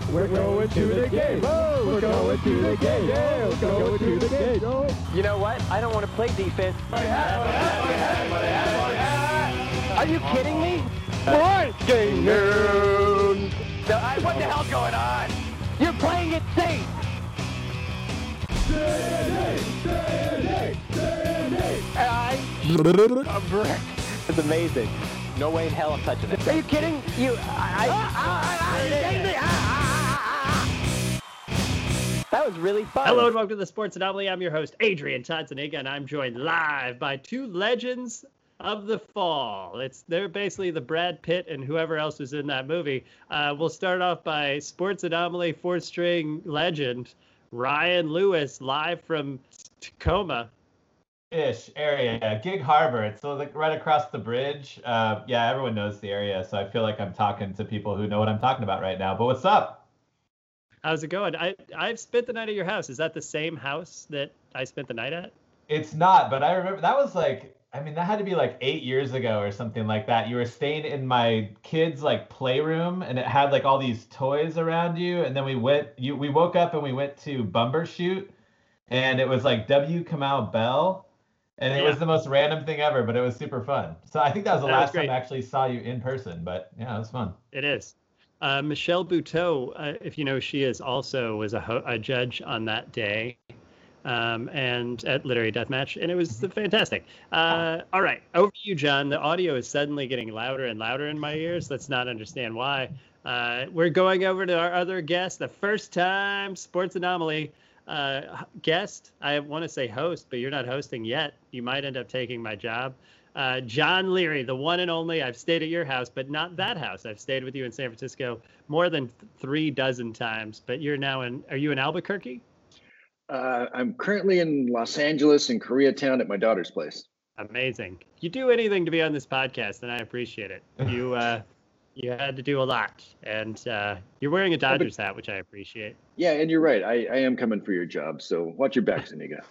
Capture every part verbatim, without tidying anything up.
We're going to the game. Oh, we're going to the game. Yeah, we're going to the game. Oh. You know what? I don't want to play defense. Are you kidding me? Breaking news. So, I, what the hell's going on? You're playing it safe. I, a brick. It's amazing. No way in hell I'm touching it. Are you kidding? You, I, I, that was really fun. Hello and welcome to the Sports Anomaly. I'm your host, Adrian Todd Zuniga, and I'm joined live by two legends of the fall. It's they're basically the Brad Pitt and whoever else was in that movie. Uh, we'll start off by Sports Anomaly fourth string legend Ryan Lewis, live from Tacoma. Ish area, Gig Harbor. It's like right across the bridge. Uh, yeah, everyone knows the area, so I feel like I'm talking to people who know what I'm talking about right now. But what's up? How's it going? I I've spent the night at your house. Is that the same house that I spent the night at? It's not, but I remember that was like, I mean, that had to be like eight years ago or something like that. You were staying in my kids' like playroom, and it had like all these toys around you. And then we went, you we woke up and we went to Bumbershoot, and it was like W. Kamau Bell. And it yeah. was the most random thing ever, but it was super fun. So I think that was the that last was time I actually saw you in person, but yeah, it was fun. It is. Uh, Michelle Buteau, uh, if you know who she is, also was a, ho- a judge on that day um, and at Literary Deathmatch, and it was fantastic. Uh, all right, over to you, John. The audio is suddenly getting louder and louder in my ears. Let's not understand why. Uh, we're going over to our other guest, the first time Sports Anomaly Uh, guest, I want to say host, but you're not hosting yet. You might end up taking my job. Uh, John Leary, the one and only. I've stayed at your house, but not that house. I've stayed with you in San Francisco more than th- three dozen times, but you're now in, are you in Albuquerque? Uh, I'm currently in Los Angeles and Koreatown at my daughter's place. Amazing. You do anything to be on this podcast, and I appreciate it. You, uh, You had to do a lot, and uh, you're wearing a Dodgers hat, which I appreciate. Yeah, and you're right. I, I am coming for your job, so watch your back, Zuniga.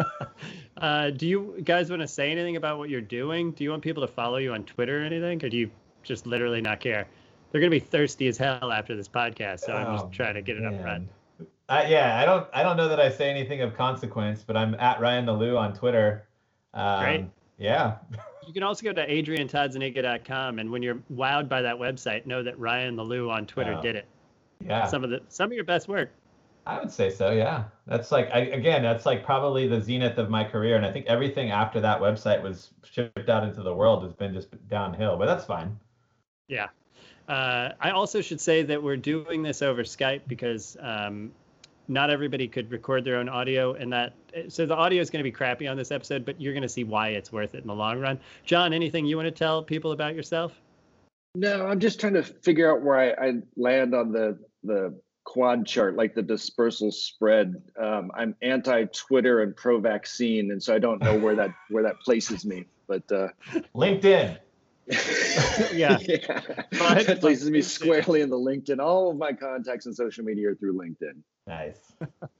uh, do you guys want to say anything about what you're doing? Do you want people to follow you on Twitter or anything, or do you just literally not care? They're going to be thirsty as hell after this podcast, so oh, I'm just trying to get it man. up front. Uh, yeah, I don't I don't know that I say anything of consequence, but I'm at Ryan the Lou on Twitter. Um, Great. Yeah. You can also go to adrian todd zuniga dot com, and when you're wowed by that website, know that Ryan the Lou on Twitter oh, did it. Yeah. Some of the some of your best work. I would say so, yeah. That's like, I, again, that's like probably the zenith of my career, and I think everything after that website was shipped out into the world has been just downhill, but that's fine. Yeah. Uh, I also should say that we're doing this over Skype because um, not everybody could record their own audio, and that so the audio is going to be crappy on this episode, but you're going to see why it's worth it in the long run. John, anything you want to tell people about yourself? No, I'm just trying to figure out where I, I land on the the quad chart, like the dispersal spread. Um, I'm anti-Twitter and pro-vaccine, and so I don't know where that where that places me. But uh, LinkedIn. yeah, yeah. That places me squarely in the LinkedIn. All of my contacts and social media are through LinkedIn. Nice.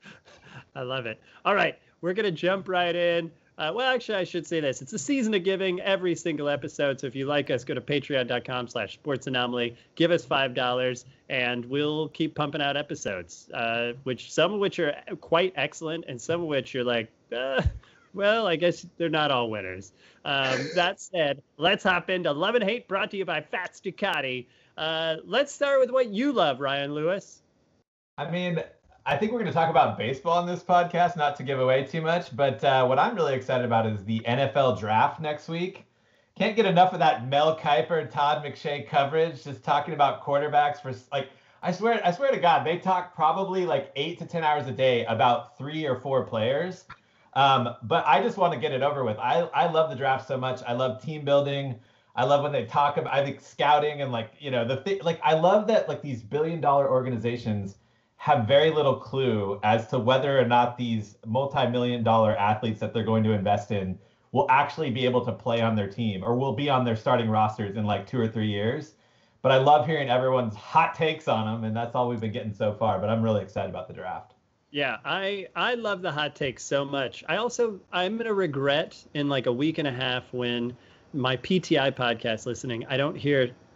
I love it. All right, we're going to jump right in. Uh, well, actually, I should say this. It's a season of giving every single episode. So if you like us, go to patreon.com slash sports anomaly. Give us five dollars, and we'll keep pumping out episodes, uh, which some of which are quite excellent, and some of which you're like, uh, well, I guess they're not all winners. Um, that said, let's hop into Love and Hate, brought to you by Fats Ducati. Uh, let's start with what you love, Ryan Lewis. I mean, I think we're going to talk about baseball on this podcast, not to give away too much, but uh, what I'm really excited about is the N F L draft next week. Can't get enough of that Mel Kiper, Todd McShay coverage, just talking about quarterbacks for like, I swear, I swear to God, they talk probably like eight to ten hours a day about three or four players. Um, but I just want to get it over with. I, I love the draft so much. I love team building. I love when they talk about, I think scouting and like, you know, the thing, like, I love that like these billion dollar organizations have very little clue as to whether or not these multi-million dollar athletes that they're going to invest in will actually be able to play on their team or will be on their starting rosters in like two or three years. But I love hearing everyone's hot takes on them, and that's all we've been getting so far. But I'm really excited about the draft. Yeah, I I love the hot takes so much. I also, I'm going to regret in like a week and a half when my P T I podcast listening, I don't hear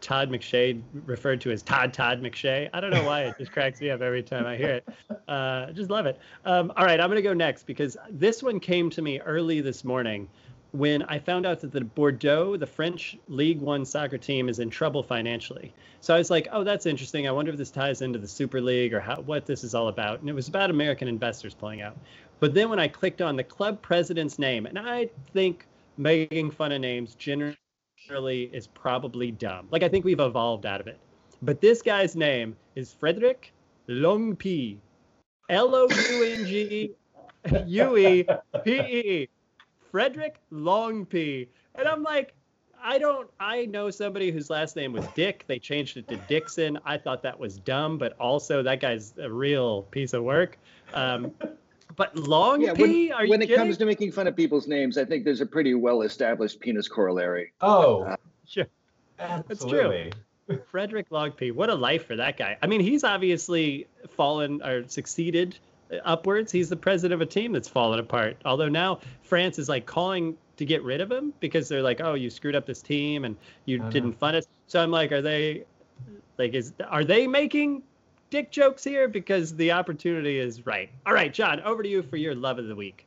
Todd McShay referred to as Todd Todd McShay. I don't know why. It just cracks me up every time I hear it. Uh, I just love it. Um, all right, I'm going to go next because this one came to me early this morning when I found out that the Bordeaux, the French League One soccer team, is in trouble financially. So I was like, oh, that's interesting. I wonder if this ties into the Super League or how, what this is all about. And it was about American investors pulling out. But then when I clicked on the club president's name, and I think making fun of names generally is probably dumb. Like, I think we've evolved out of it. But this guy's name is Frederick Longpy. L O U N G U E P E. Frederick Longpy. And I'm like, I don't, I know somebody whose last name was Dick. They changed it to Dixon. I thought that was dumb, but also that guy's a real piece of work. Um, but Longpy, yeah, when, are you When it kidding? comes to making fun of people's names, I think there's a pretty well-established penis corollary. Oh, Uh, Sure. absolutely. That's true. Frederick Longpy. What a life for that guy. I mean, he's obviously fallen or succeeded upwards. He's the president of a team that's fallen apart. Although now France is like calling to get rid of him because they're like, oh, you screwed up this team and you didn't fund us. So I'm like, are they like, is, are they making dick jokes here? Because the opportunity is right. All right, John, over to you for your love of the week.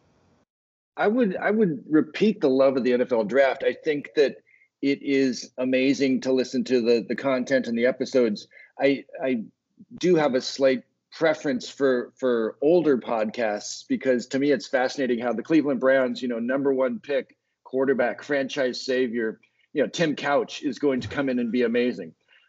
I would I would repeat the love of the N F L draft. I think that it is amazing to listen to the the content and the episodes. I I do have a slight preference for for older podcasts because to me it's fascinating how the Cleveland Browns, you know, number one pick, quarterback, franchise savior, you know, Tim Couch is going to come in and be amazing.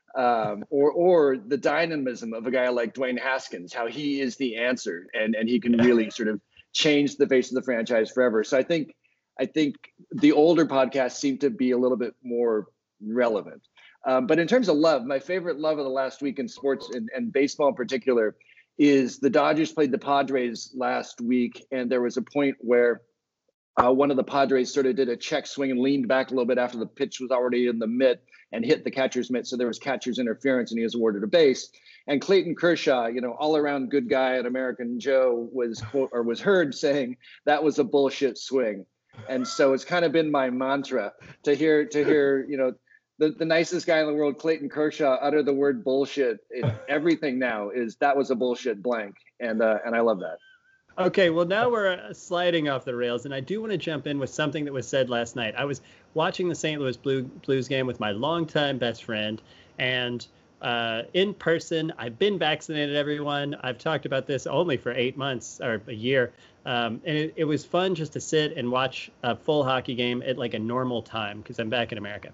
Um, or or the dynamism of a guy like Dwayne Haskins, how he is the answer and and he can really sort of change the face of the franchise forever. So I think I think the older podcasts seem to be a little bit more relevant. Um, but in terms of love, my favorite love of the last week in sports and, and baseball in particular is the Dodgers played the Padres last week. And there was a point where uh, one of the Padres sort of did a check swing and leaned back a little bit after the pitch was already in the mitt and hit the catcher's mitt. So there was catcher's interference and he was awarded a base. And Clayton Kershaw, you know, all around good guy at American Joe was quote, or was heard saying that was a bullshit swing. And so it's kind of been my mantra to hear, to hear, you know, the, the nicest guy in the world, Clayton Kershaw, utter the word bullshit. It, everything now is that was a bullshit blank. And, uh, and I love that. Okay, well, now we're uh, sliding off the rails, and I do want to jump in with something that was said last night. I was watching the Saint Louis Blue, Blues game with my longtime best friend, and uh, in person, I've been vaccinated, everyone. I've talked about this only for eight months or a year, um, and it, it was fun just to sit and watch a full hockey game at like a normal time because I'm back in America.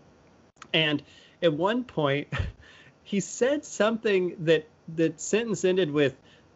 And at one point, he said something that that sentence ended with,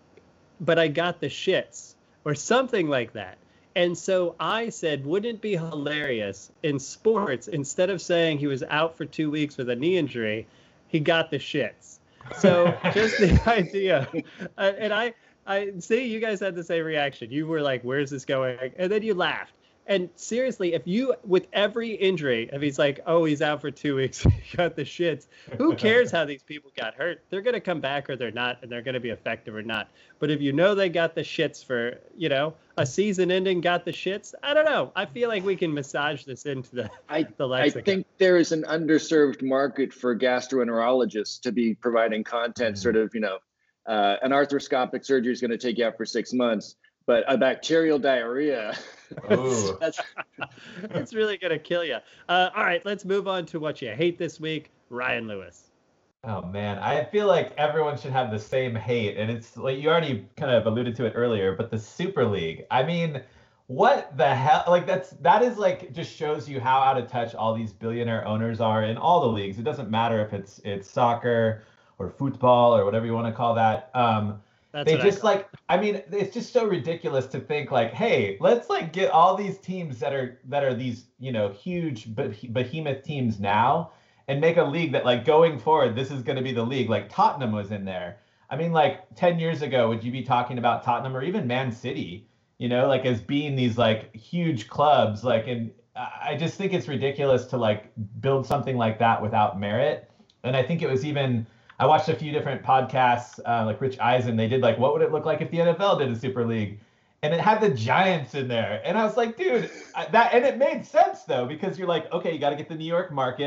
"But I got the shits," or something like that. And so I said, wouldn't it be hilarious in sports, instead of saying he was out for two weeks with a knee injury, he got the shits. So just the idea. Uh, and I, I see you guys had the same reaction. You were like, where's this going? And then you laughed. And seriously, if you, with every injury, if he's like, oh, he's out for two weeks, he got the shits, who cares how these people got hurt? They're going to come back or they're not, and they're going to be effective or not. But if you know they got the shits for, you know, a season ending got the shits, I don't know. I feel like we can massage this into the, I, the I lexicon. think there is an underserved market for gastroenterologists to be providing content, mm-hmm. sort of, you know, uh, an arthroscopic surgery is going to take you out for six months. But a bacterial diarrhea, that's it's really going to kill you. Uh, all right, let's move on to what you hate this week. Ryan Lewis. Oh, man. I feel like everyone should have the same hate. And it's like you already kind of alluded to it earlier, but the Super League. I mean, what the hell? Like, that's that is like just shows you how out of touch all these billionaire owners are in all the leagues. It doesn't matter if it's it's soccer or football or whatever you want to call that. Um, That's they just like, I mean, it's just so ridiculous to think like, hey, let's like get all these teams that are that are these, you know, huge behemoth teams now and make a league that like going forward, this is going to be the league. Like Tottenham was in there. I mean, like ten years ago, would you be talking about Tottenham or even Man City, you know, like as being these like huge clubs? Like, and I just think it's ridiculous to like build something like that without merit. And I think it was even, I watched a few different podcasts, uh, like Rich Eisen. They did like, what would it look like if the N F L did a Super League? And it had the Giants in there. And I was like, dude, that, and it made sense though, because you're like, okay, you got to get the New York market.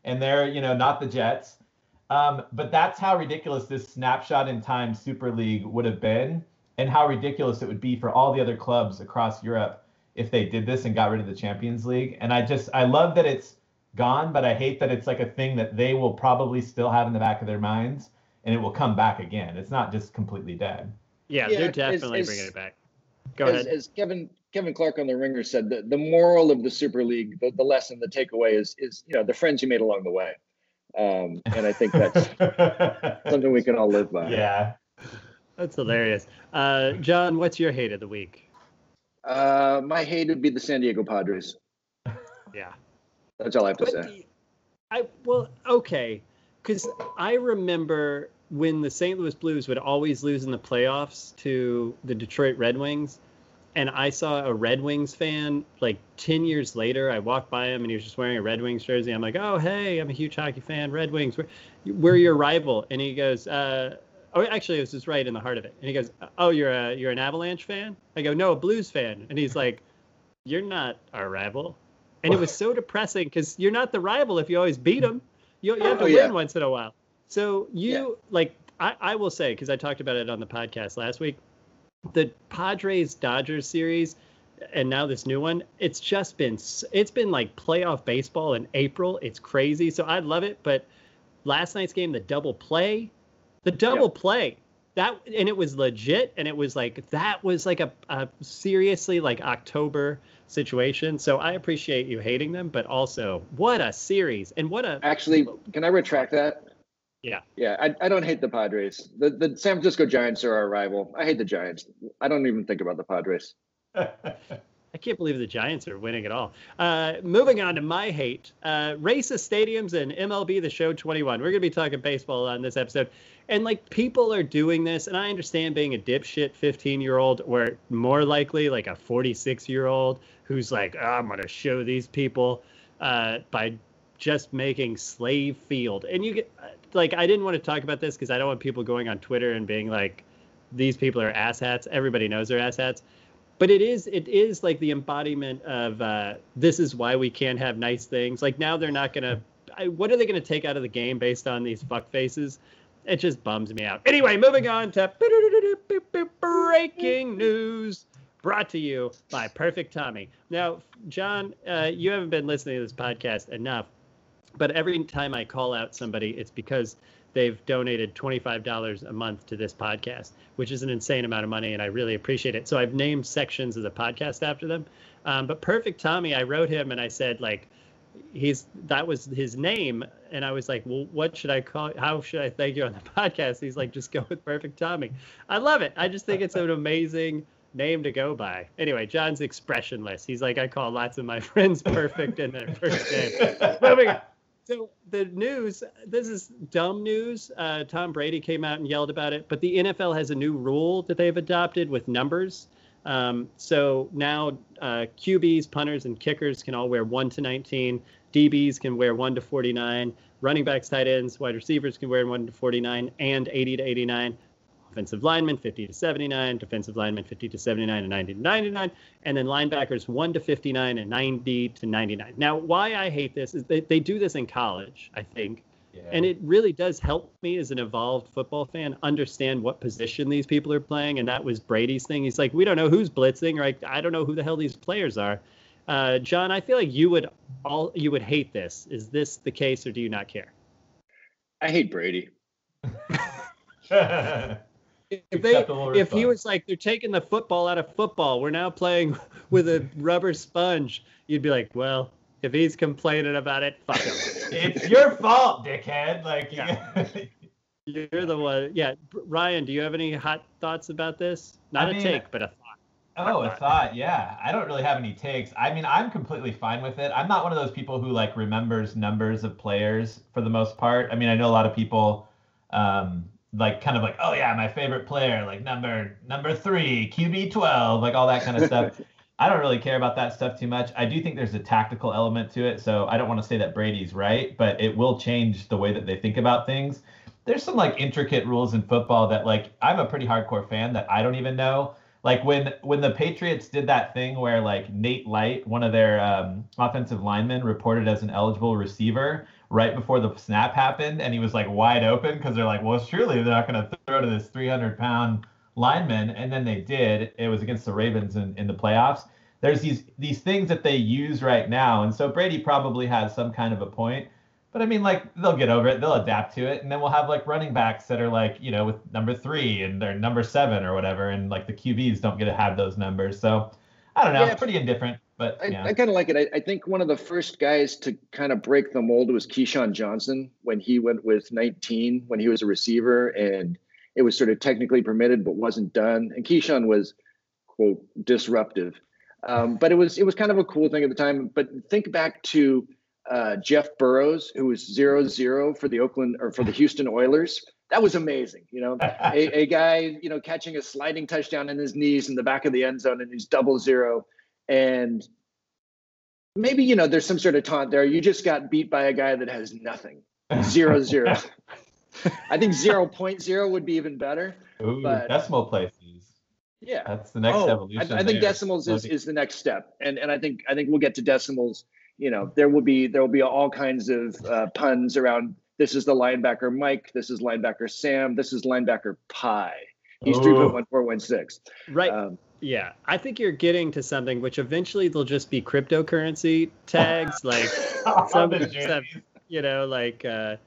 and they're, you know, not the Jets. Um, but that's how ridiculous this snapshot in time Super League would have been, and how ridiculous it would be for all the other clubs across Europe if they did this and got rid of the Champions League. And I just, I love that it's gone, but I hate that it's like a thing that they will probably still have in the back of their minds, and it will come back again. It's not just completely dead. Yeah, Yeah, they're definitely as- bringing as- it back. Go as, ahead. as Kevin Kevin Clark on the Ringer said, the, the moral of the Super League, the, the lesson, the takeaway is is you know the friends you made along the way, um, and I think that's something we can all live by. Yeah. That's hilarious. Uh, John, what's your hate of the week? Uh, my hate would be the San Diego Padres. Yeah. That's all I have to But say. the- I well, okay, because I remember when the Saint Louis Blues would always lose in the playoffs to the Detroit Red Wings, and I saw a Red Wings fan like ten years later. I walked by him and he was just wearing a Red Wings jersey. I'm like, oh hey, I'm a huge hockey fan. Red Wings, we're, we're your rival. And he goes, uh, oh actually, it was just right in the heart of it. And he goes, oh you're a you're an Avalanche fan? I go, no, a Blues fan. And he's like, you're not our rival. And it was so depressing because you're not the rival if you always beat them. You, you have to Oh, win yeah. once in a while. So you Yeah. like, I, I will say, because I talked about it on the podcast last week, the Padres Dodgers series, and now this new one, it's just been, s- it's been like playoff baseball in April. It's crazy. So I love it. But last night's game, the double play, the double play, that, and it was legit. And it was like, that was like a, a seriously like October situation. So I appreciate you hating them, but also what a series and what a, Actually, can I retract that? Yeah. Yeah, I, I don't hate the Padres. The the San Francisco Giants are our rival. I hate the Giants. I don't even think about the Padres. I can't believe the Giants are winning at all. Uh, moving on to my hate. Uh, racist stadiums and M L B The Show twenty-one. We're going to be talking baseball on this episode. And, like, people are doing this, and I understand being a dipshit fifteen-year-old, or more likely, like, a forty-six-year-old who's like, oh, I'm going to show these people uh, by just making Slave Field. And you get, like, I didn't want to talk about this because I don't want people going on Twitter and being like, these people are asshats. Everybody knows they're asshats. But it is it is like the embodiment of uh, this is why we can't have nice things. Like now they're not going to, what are they going to take out of the game based on these fuck faces? It just bums me out. Anyway, moving on to breaking news brought to you by Perfect Tommy. Now, John, uh, you haven't been listening to this podcast enough, but every time I call out somebody, it's because they've donated twenty-five dollars a month to this podcast, which is an insane amount of money, and I really appreciate it. So I've named sections of the podcast after them. Um, but Perfect Tommy, I wrote him and I said, like, he's that was his name. And I was like, well, what should I call? How should I thank you on the podcast? He's like, just go with Perfect Tommy. I love it. I just think it's an amazing name to go by. Anyway, John's expressionless. He's like, I call lots of my friends perfect in their first name. Moving on. So the news, this is dumb news. Uh, Tom Brady came out and yelled about it, but the N F L has a new rule that they've adopted with numbers. Um, so now uh, Q Bs, punters, and kickers can all wear one to nineteen. D Bs can wear one to forty-nine. Running backs, tight ends, wide receivers can wear one to forty-nine and eighty to eighty-nine. Offensive linemen, fifty to seventy-nine. Defensive linemen, fifty to seventy-nine and ninety to ninety-nine. And then linebackers, one to fifty-nine and ninety to ninety-nine. Now, why I hate this is they, they do this in college, I think. Yeah. And it really does help me as an evolved football fan understand what position these people are playing. And that was Brady's thing. He's like, we don't know who's blitzing, right? I don't know who the hell these players are. Uh, John, I feel like you would all you would hate this. Is this the case, or do you not care? I hate Brady. If they, Acceptable if he response. was like, they're taking the football out of football, we're now playing with a rubber sponge, you'd be like, well, if he's complaining about it, fuck him. It's your fault, dickhead. Like, Yeah. You're the one. Yeah. Ryan, do you have any hot thoughts about this? Not I a mean, take, but a thought. Oh, a thought. Yeah. I don't really have any takes. I mean, I'm completely fine with it. I'm not one of those people who like remembers numbers of players for the most part. I mean, I know a lot of people um, like kind of like, oh yeah, my favorite player, like number number three, Q B twelve, like all that kind of stuff. I don't really care about that stuff too much. I do think there's a tactical element to it. So I don't want to say that Brady's right, but it will change the way that they think about things. There's some like intricate rules in football that like I'm a pretty hardcore fan that I don't even know. Like when when the Patriots did that thing where like Nate Light, one of their um, offensive linemen, reported as an eligible receiver right before the snap happened, and he was like wide open because they're like, well, surely they're not going to throw to this three hundred pound lineman, and then they did. It was against the Ravens in, in the playoffs. There's these these things that they use right now, and so Brady probably has some kind of a point. But I mean, like, they'll get over it. They'll adapt to it. And then we'll have, like, running backs that are, like, you know, with number three and they're number seven or whatever. And, like, the Q Bs don't get to have those numbers. So, I don't know. Yeah, it's pretty indifferent. But, I, yeah. I kind of like it. I, I think one of the first guys to kind of break the mold was Keyshawn Johnson when he went with nineteen, when he was a receiver. And it was sort of technically permitted but wasn't done. And Keyshawn was, quote, disruptive. Um, but it was it was kind of a cool thing at the time. But think back to uh, Jeff Burrows, who was zero zero for the Oakland or for the Houston Oilers. That was amazing. You know, a, a guy, you know, catching a sliding touchdown in his knees in the back of the end zone and he's double zero. And maybe, you know, there's some sort of taunt there. You just got beat by a guy that has nothing. Zero zero. I think zero point zero would be even better. Ooh, but, decimal places. Yeah, that's the next oh, evolution. I, I think there. decimals is, is the next step, and and I think I think we'll get to decimals. You know, there will be there will be all kinds of uh, puns around. This is the linebacker Mike. This is linebacker Sam. This is linebacker Pi. He's three point one four one six. Right. Um, yeah, I think you're getting to something which eventually they'll just be cryptocurrency tags, like some have, you know, like uh,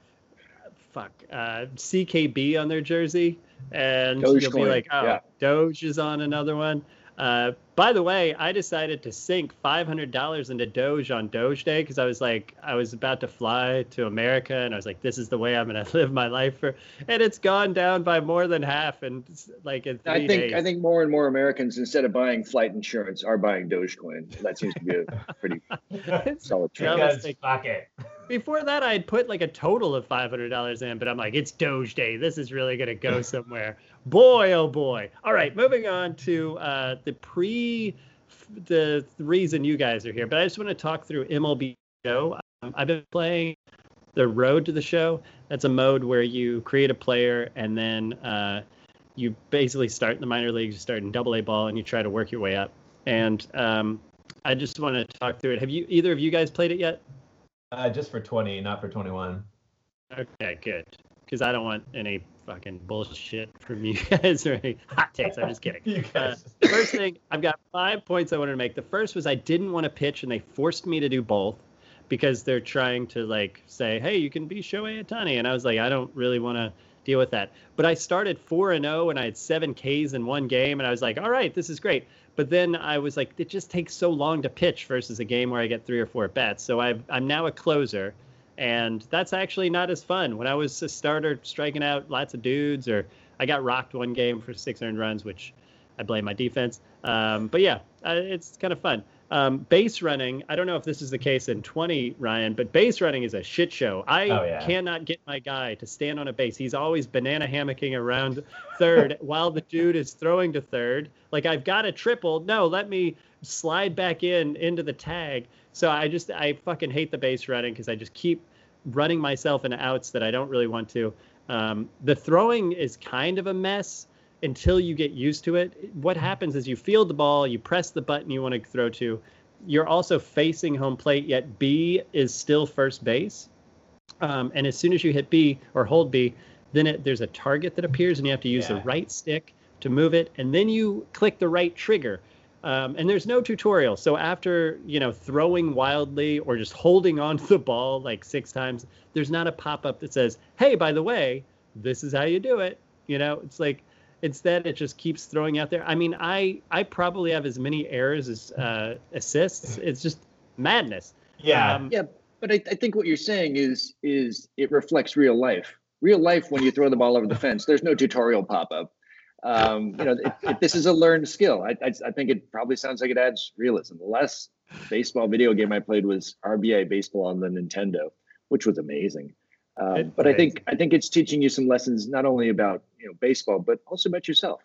fuck uh, C K B on their jersey. And Doge you'll coin. Be like, oh, yeah. Doge is on another one. Uh, by the way, I decided to sink five hundred dollars into Doge on Doge Day because I was like, I was about to fly to America, and I was like, this is the way I'm going to live my life for. And it's gone down by more than half, and like in three I think days. I think more and more Americans, instead of buying flight insurance, are buying Dogecoin. That seems to be a pretty solid trend. Fuck it. Before that, I'd put like a total of five hundred dollars in, but I'm like, it's Doge Day. This is really going to go somewhere. Boy, oh boy. All right, moving on to uh, the pre, the, the reason you guys are here. But I just want to talk through M L B Show. Um, I've been playing the Road to the Show. That's a mode where you create a player and then uh, you basically start in the minor leagues, you start in double A ball, and you try to work your way up. And um, I just want to talk through it. Have you either of you guys played it yet? Uh, just for twenty, not for twenty-one. Okay, good. Because I don't want any fucking bullshit from you guys or any hot takes. I'm just kidding. You guys. Uh, first thing, I've got five points I wanted to make. The first was I didn't want to pitch, and they forced me to do both because they're trying to like say, hey, you can be Shohei Ohtani. And I was like, I don't really want to deal with that. But I started four and oh, and I had seven Ks in one game, and I was like, all right, this is great. But then I was like, it just takes so long to pitch versus a game where I get three or four at bats. So I've, I'm now a closer, and that's actually not as fun. When I was a starter striking out lots of dudes, or I got rocked one game for six earned runs, which I blame my defense. Um, but yeah, uh, it's kind of fun. Um, base running, I don't know if this is the case in twenty, Ryan, but base running is a shit show. I oh, yeah. cannot get my guy to stand on a base. He's always banana hammocking around third while the dude is throwing to third. Like, I've got a triple. No, let me slide back in into the tag. So I just, I fucking hate the base running because I just keep running myself into outs that I don't really want to. Um, the throwing is kind of a mess until you get used to it. What happens is you field the ball, you press the button you want to throw to. You're also facing home plate, yet B is still first base. Um, and as soon as you hit B or hold B, then it, there's a target that appears, and you have to use yeah. the right stick to move it. And then you click the right trigger. Um, and there's no tutorial. So after, you know, throwing wildly or just holding on to the ball like six times, there's not a pop-up that says, hey, by the way, this is how you do it. You know, it's like, instead, it just keeps throwing out there. I mean, I, I probably have as many errors as uh, assists. It's just madness. Yeah. Um, yeah, but I, I think what you're saying is is it reflects real life. Real life, when you throw the ball over the fence, there's no tutorial pop-up. Um, you know, it, it, this is a learned skill. I, I I think it probably sounds like it adds realism. The last baseball video game I played was R B I Baseball on the Nintendo, which was amazing. Um, but I think I think it's teaching you some lessons, not only about, you know, baseball, but also about yourself.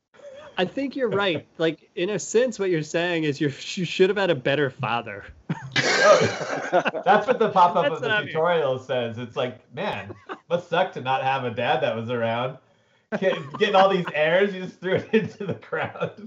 I think you're right. Like, in a sense, what you're saying is you're, you should have had a better father. That's what the pop-up of the tutorial says. It's like, man, must suck to not have a dad that was around. Get, getting all these errors, you just threw it into the crowd.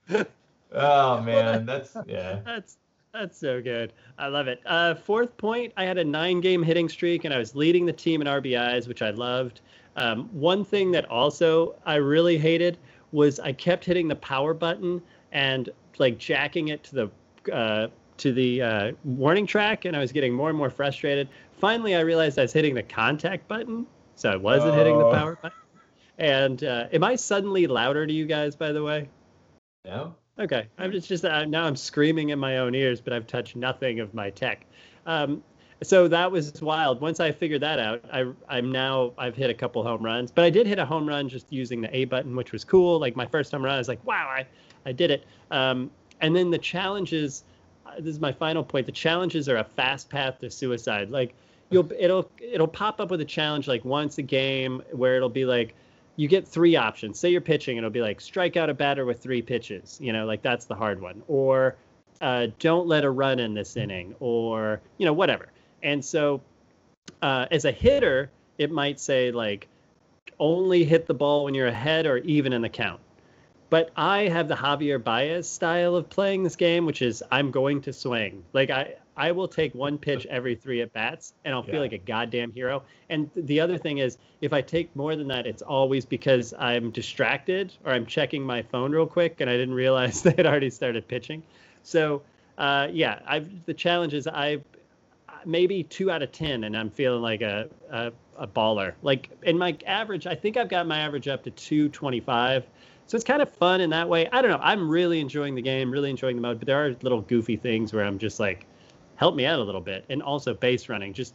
Oh man, that's yeah. That's that's so good. I love it. Uh, fourth point, I had a nine-game hitting streak, and I was leading the team in R B Is, which I loved. Um, one thing that also I really hated was I kept hitting the power button and like jacking it to the uh, to the uh, warning track, and I was getting more and more frustrated. Finally, I realized I was hitting the contact button, so I wasn't Oh. hitting the power button. And uh, am I suddenly louder to you guys, by the way? No. Okay, I'm just just uh, now I'm screaming in my own ears, but I've touched nothing of my tech. Um, so that was wild. Once I figured that out, I I'm now I've hit a couple home runs, but I did hit a home run just using the A button, which was cool. Like my first home run, I was like, wow, I I did it. Um, and then the challenges. Uh, this is my final point. The challenges are a fast path to suicide. Like you'll it'll it'll pop up with a challenge like once a game where it'll be like. You get three options. Say you're pitching, it'll be like strike out a batter with three pitches. You know, like that's the hard one. Or uh, don't let a run in this inning, or you know, whatever. And so, uh, as a hitter, it might say like only hit the ball when you're ahead or even in the count. But I have the Javier Baez style of playing this game, which is I'm going to swing. Like I, I will take one pitch every three at bats, and I'll feel Yeah. like a goddamn hero. And th- the other thing is, if I take more than that, it's always because I'm distracted or I'm checking my phone real quick, and I didn't realize they had already started pitching. So, uh, yeah, I've the challenge is I maybe two out of ten, and I'm feeling like a, a a baller. Like in my average, I think I've got my average up to two twenty-five. So it's kind of fun in that way. I don't know. I'm really enjoying the game, really enjoying the mode, but there are little goofy things where I'm just like, help me out a little bit. And also base running. Just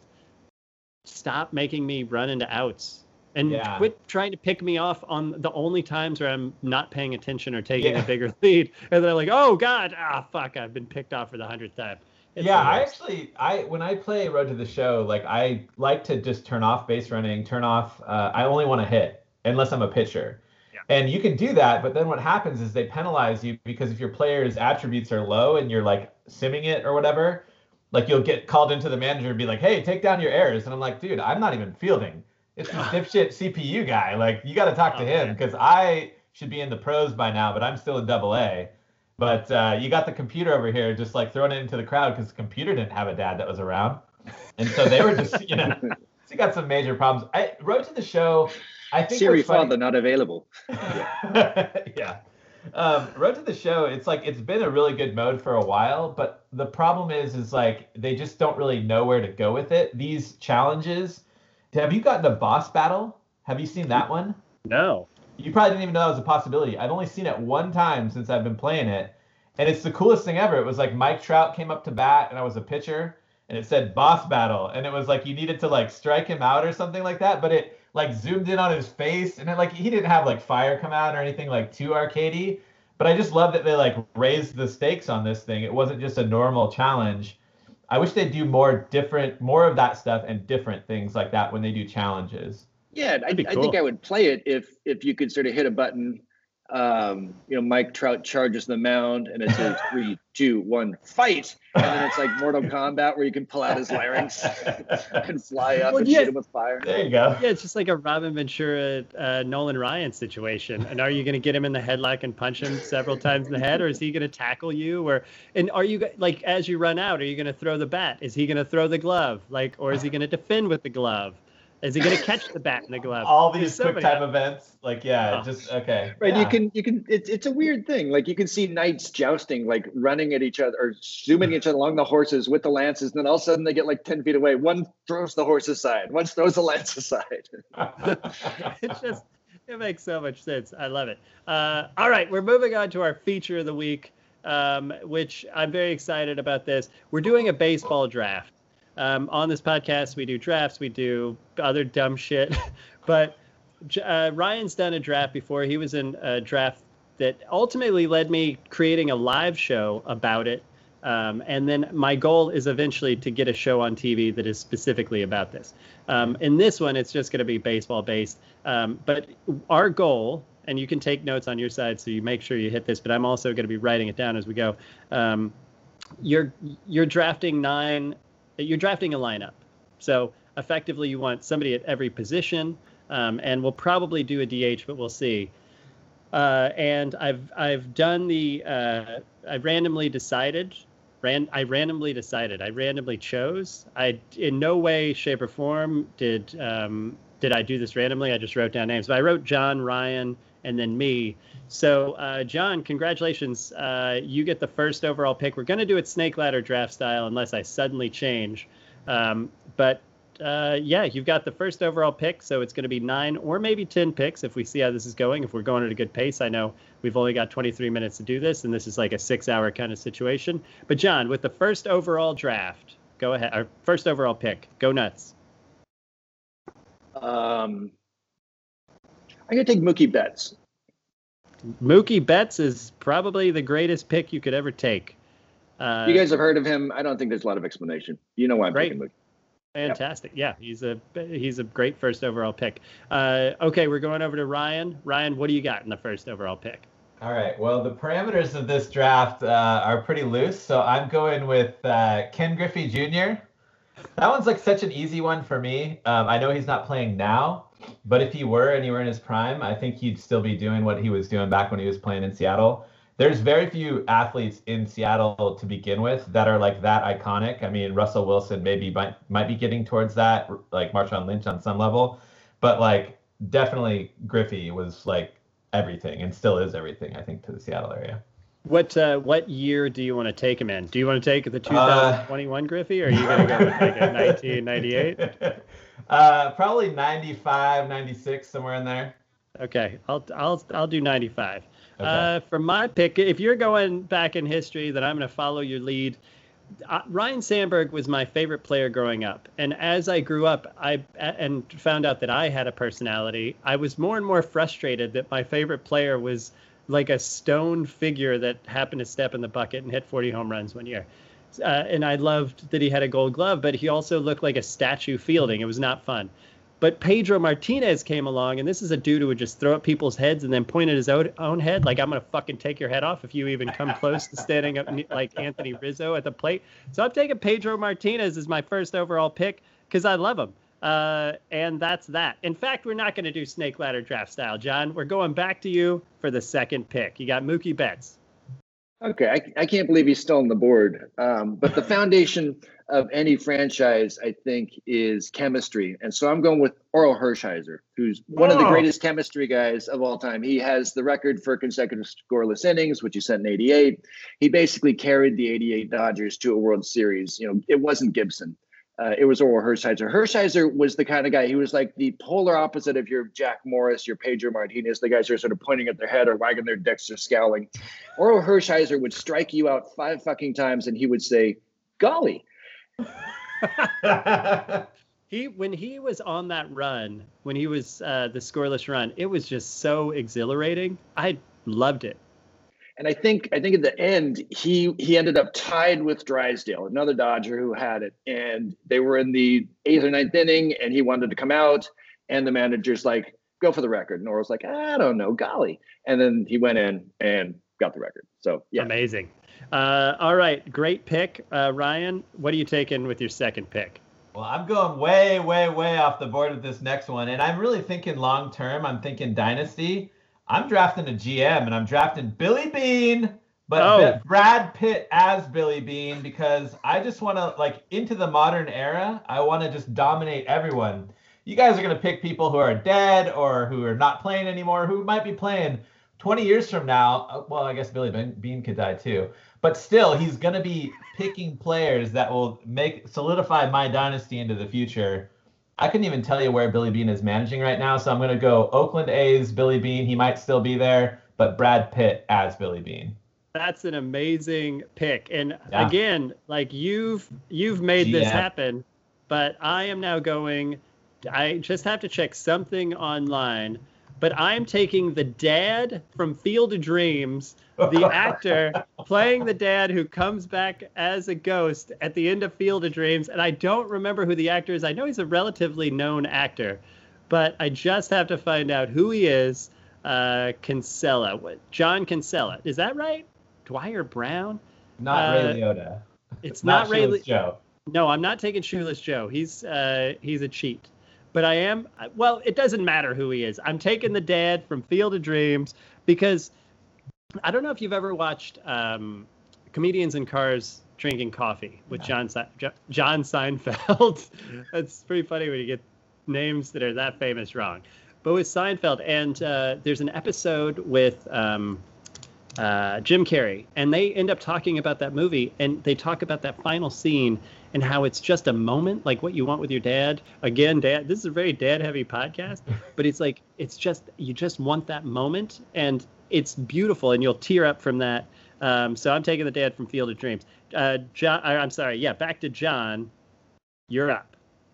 stop making me run into outs. And Yeah. quit trying to pick me off on the only times where I'm not paying attention or taking Yeah. a bigger lead. And then I'm like, oh, God, ah, fuck, I've been picked off for the hundredth time. It's yeah, the I worst. actually, I when I play Road to the Show, like I like to just turn off base running, turn off. Uh, I only want to hit unless I'm a pitcher, Yeah. and you can do that. But then what happens is they penalize you because if your player's attributes are low and you're like simming it or whatever, like you'll get called into the manager and be like, "Hey, take down your errors," and I'm like, "Dude, I'm not even fielding. It's this dipshit C P U guy. Like you got to talk to Oh, him man. because I should be in the pros by now, but I'm still in Double A." But uh, you got the computer over here just like throwing it into the crowd because the computer didn't have a dad that was around. And so they were just, you know, so you got some major problems. I Road to the Show, I think Siri what's funny- father not available. yeah. Um, Road to the Show, it's like it's been a really good mode for a while, but the problem is, is like they just don't really know where to go with it. These challenges. Have you gotten a boss battle? Have you seen that one? No. You probably didn't even know that was a possibility. I've only seen it one time since I've been playing it, and it's the coolest thing ever. It was like Mike Trout came up to bat, and I was a pitcher, and it said boss battle, and it was like you needed to like strike him out or something like that, but it like zoomed in on his face, and it like he didn't have like fire come out or anything like too arcadey, but I just love that they like raised the stakes on this thing. It wasn't just a normal challenge. I wish they'd do more different, more of that stuff and different things like that when they do challenges. Yeah, I, That'd be I cool. think I would play it if if you could sort of hit a button. Um, you know, Mike Trout charges the mound, and it says three, two, one, fight, and then it's like Mortal Kombat where you can pull out his larynx and fly up Well, and yeah. shoot him with fire. There you go. Yeah, it's just like a Robin Ventura, uh, Nolan Ryan situation. And are you going to get him in the headlock and punch him several times in the head, or is he going to tackle you? Or and are you like as you run out, are you going to throw the bat? Is he going to throw the glove? Like, or is he going to defend with the glove? Is he going to catch the bat in the glove? All There's these so quick many- time events, like yeah, Oh. just okay. Right, Yeah. you can you can it's it's a weird thing. Like you can see knights jousting, like running at each other or zooming each other along the horses with the lances, and then all of a sudden they get like ten feet away. One throws the horse aside, one throws the lance aside. It's just it makes so much sense. I love it. Uh, all right, we're moving on to our feature of the week, um, which I'm very excited about. This we're doing a baseball draft. Um, on this podcast, we do drafts, we do other dumb shit, but uh, Ryan's done a draft before. He was in a draft that ultimately led me creating a live show about it. Um, and then my goal is eventually to get a show on T V that is specifically about this. Um, in this one, it's just going to be baseball based. Um, but our goal, and you can take notes on your side so you make sure you hit this, but I'm also going to be writing it down as we go. Um, you're you're drafting nine. You're drafting a lineup. So effectively, you want somebody at every position, um, and we'll probably do a D H, but we'll see. Uh, and I've I've done the uh, I randomly decided, ran I randomly decided, I randomly chose. I in no way, shape, or form did um, did I do this randomly. I just wrote down names. But I wrote John, Ryan, and then me. So uh, John, congratulations. Uh, you get the first overall pick. We're going to do it snake ladder draft style unless I suddenly change. Um, but Uh, yeah, you've got the first overall pick, so it's going to be nine or maybe ten picks if we see how this is going. If we're going at a good pace, I know we've only got twenty-three minutes to do this, and this is like a six-hour kind of situation. But John, with the first overall draft, go ahead. Or first overall pick, go nuts. Um, I'm gonna take Mookie Betts. Mookie Betts is probably the greatest pick you could ever take. Uh, you guys have heard of him. I don't think there's a lot of explanation. You know why I'm great. picking Mookie. Fantastic. Yeah, he's a he's a great first overall pick. Uh, okay, we're going over to Ryan. Ryan, what do you got in the first overall pick? All right. Well, the parameters of this draft uh, are pretty loose, so I'm going with uh, Ken Griffey Junior That one's like such an easy one for me. Um, I know he's not playing now, but if he were and he were in his prime, I think he'd still be doing what he was doing back when he was playing in Seattle. There's very few athletes in Seattle to begin with that are like that iconic. I mean, Russell Wilson maybe might, might be getting towards that, like Marshawn Lynch on some level, but like definitely Griffey was like everything and still is everything, I think, to the Seattle area. What uh, what year do you want to take him in? Do you want to take the twenty twenty-one uh, Griffey, or are you going to go with like a nineteen ninety-eight? Uh, probably ninety-five, ninety-six, somewhere in there. Okay, I'll I'll I'll do ninety-five. Okay. Uh, for my pick, if you're going back in history, then I'm going to follow your lead. Uh, Ryan Sandberg was my favorite player growing up, and as I grew up, I and found out that I had a personality, I was more and more frustrated that my favorite player was like a stone figure that happened to step in the bucket and hit forty home runs one year. Uh, and I loved that he had a Gold Glove, but he also looked like a statue fielding. It was not fun. But Pedro Martinez came along, and this is a dude who would just throw at people's heads and then point at his own, own head, like, I'm going to fucking take your head off if you even come close to standing up like Anthony Rizzo at the plate. So I'm taking Pedro Martinez as my first overall pick because I love him. Uh, and that's that. In fact, we're not going to do snake ladder draft style, John. We're going back to you for the second pick. You got Mookie Betts. Okay, I, I can't believe he's still on the board. Um, but the foundation of any franchise, I think, is chemistry. And so I'm going with Orel Hershiser, who's one oh. of the greatest chemistry guys of all time. He has the record for consecutive scoreless innings, which he set in eighty-eight. He basically carried the eighty-eight Dodgers to a World Series. You know, it wasn't Gibson. Uh, it was Orel Hershiser. Hershiser was the kind of guy, he was like the polar opposite of your Jack Morris, your Pedro Martinez, the guys who are sort of pointing at their head or wagging their dicks or scowling. Orel Hershiser would strike you out five fucking times and he would say, golly. he when he was on that run, when he was uh, the scoreless run, it was just so exhilarating. I loved it. And I think I think at the end, he he ended up tied with Drysdale, another Dodger who had it. And they were in the eighth or ninth inning, and he wanted to come out. And the manager's like, go for the record. And Orel's like, I don't know, golly. And then he went in and got the record. So, yeah. Amazing. Uh, all right, great pick. Uh, Ryan, what are you taking with your second pick? Well, I'm going way, way, way off the board with this next one. And I'm really thinking long term. I'm thinking dynasty. I'm drafting a G M, and I'm drafting Billy Beane, but oh. Brad Pitt as Billy Beane, because I just want to, like, into the modern era, I want to just dominate everyone. You guys are going to pick people who are dead or who are not playing anymore, who might be playing twenty years from now. Well, I guess Billy Beane could die too. But still, he's going to be picking players that will make solidify my dynasty into the future. I couldn't even tell you where Billy Beane is managing right now, so I'm going to go Oakland A's, Billy Beane. He might still be there, but Brad Pitt as Billy Beane. That's an amazing pick. And yeah. again, like you've you've made G M. this happen, but I am now going, I just have to check something online, but I'm taking the dad from Field of Dreams, the actor playing the dad who comes back as a ghost at the end of Field of Dreams. And I don't remember who the actor is. I know he's a relatively known actor, but I just have to find out who he is. Uh, Kinsella, John Kinsella. Is that right? Dwyer Brown? Not uh, Ray Liotta. It's not, not Ray Shoeless Joe. No, I'm not taking Shoeless Joe. He's uh, he's a cheat. but I am, well, it doesn't matter who he is. I'm taking the dad from Field of Dreams because I don't know if you've ever watched um, Comedians in Cars Drinking Coffee with John Se- John Seinfeld. That's pretty funny when you get names that are that famous wrong. But with Seinfeld, and uh, there's an episode with um, uh, Jim Carrey, and they end up talking about that movie, and they talk about that final scene and how it's just a moment, like what you want with your dad. Again, dad, this is a very dad-heavy podcast, but it's like, it's just, you just want that moment, and it's beautiful, and you'll tear up from that. Um, so I'm taking the dad from Field of Dreams. Uh, John, I'm sorry, yeah, back to John. You're up.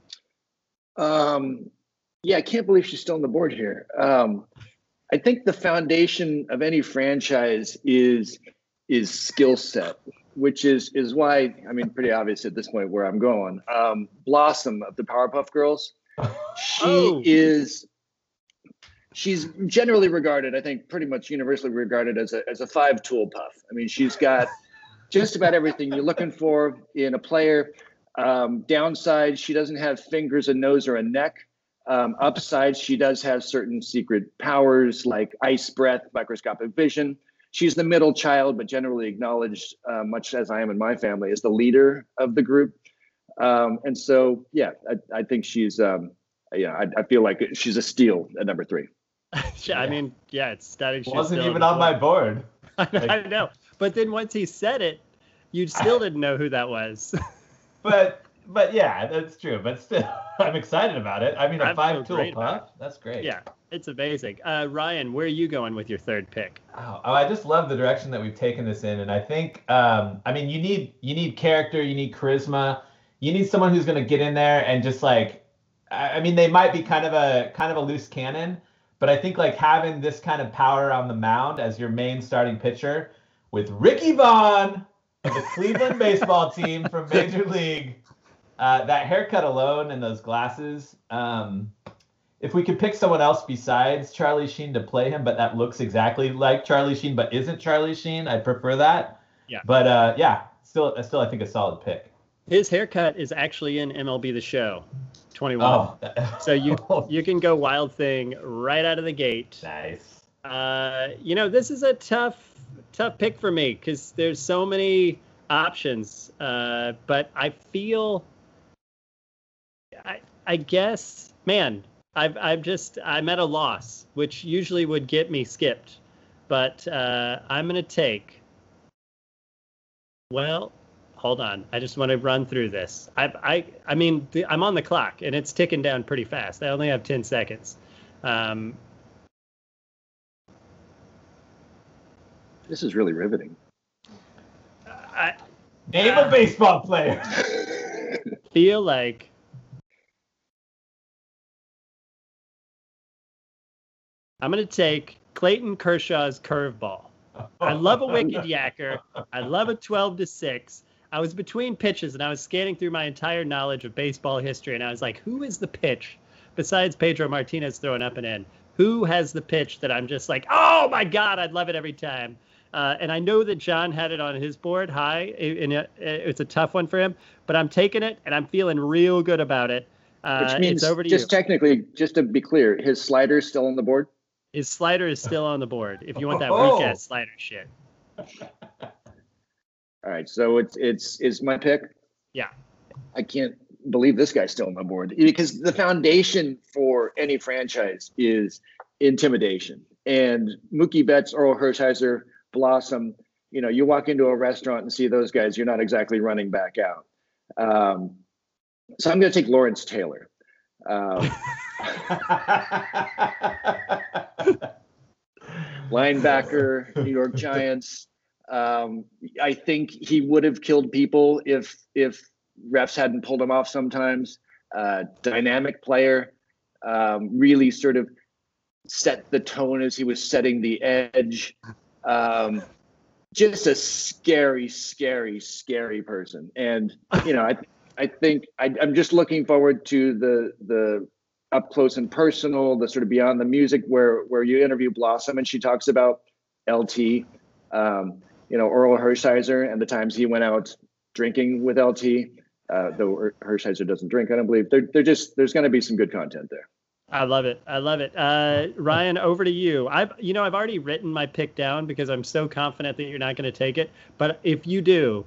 Um, yeah, I can't believe she's still on the board here. Um, I think the foundation of any franchise is is skill set, which is is why, I mean, pretty obvious at this point where I'm going. Um, Blossom of the Powerpuff Girls. She Oh. is, she's generally regarded, I think pretty much universally regarded as a as a five-tool puff. I mean, she's got just about everything you're looking for in a player. Um, downside, she doesn't have fingers, a nose, or a neck. Um, upside, she does have certain secret powers like ice breath, microscopic vision. She's the middle child, but generally acknowledged, uh, much as I am in my family, as the leader of the group. Um, and so, yeah, I, I think she's, um, yeah, I, I feel like she's a steal at number three. I mean, yeah, it's stunning. She's Wasn't still even the on my board. board. I know. But then once he said it, you still didn't know who that was. But but yeah, that's true. But still, I'm excited about it. I mean, a I feel five tool great about puff. That's great. Yeah, it's amazing. Uh, Ryan, where are you going with your third pick? Oh, oh, I just love the direction that we've taken this in, and I think, um, I mean, you need you need character, you need charisma, you need someone who's going to get in there and just like, I, I mean, they might be kind of a kind of a loose cannon, but I think like having this kind of power on the mound as your main starting pitcher with Ricky Vaughn of the Cleveland baseball team from Major League, uh, that haircut alone and those glasses. Um, If we could pick someone else besides Charlie Sheen to play him, but that looks exactly like Charlie Sheen, but isn't Charlie Sheen, I'd prefer that. Yeah. But uh, yeah, still, still, I think a solid pick. His haircut is actually in M L B The Show twenty-one. Oh, So you you can go Wild Thing right out of the gate. nice. Uh, you know, this is a tough tough pick for me because there's so many options. Uh, but I feel, I I guess, man. I've I've just I'm at a loss, which usually would get me skipped, but uh, I'm gonna take. Well, hold on. I just want to run through this. I I I mean the, I'm on the clock and it's ticking down pretty fast. I only have ten seconds. Um, This is really riveting. I Name a baseball player. feel like. I'm going to take Clayton Kershaw's curveball. I love a wicked yacker. I love a twelve to six. I was between pitches and I was scanning through my entire knowledge of baseball history. And I was like, who is the pitch besides Pedro Martinez throwing up and in? Who has the pitch that I'm just like, oh my God, I'd love it every time. Uh, and I know that John had it on his board high, and it, it's a tough one for him, but I'm taking it and I'm feeling real good about it. Uh, Which means, it's over to just you. technically, just to be clear, his slider is still on the board? His slider is still on the board. If you want that Oh. weak ass slider shit. All right, so it's it's is my pick. Yeah. I can't believe this guy's still on my board because the foundation for any franchise is intimidation. And Mookie Betts, Earl Hershiser, Blossom. You know, you walk into a restaurant and see those guys, you're not exactly running back out. Um, so I'm going to take Lawrence Taylor. Um, linebacker, New York Giants. Um, I think he would have killed people if if refs hadn't pulled him off sometimes. Uh, dynamic player, um, really sort of set the tone as he was setting the edge. Um, just a scary, scary, scary person. And, you know, I I think I, I'm just looking forward to the the up close and personal, the sort of beyond the music where where you interview Blossom and she talks about L T. Um, you know, Earl Hershiser and the times he went out drinking with L T. Uh, though Hershiser doesn't drink, I don't believe. They're, they're just, there's going to be some good content there. I love it. I love it. Uh, Ryan, over to you. I've, you know, I've already written my pick down because I'm so confident that you're not going to take it. But if you do,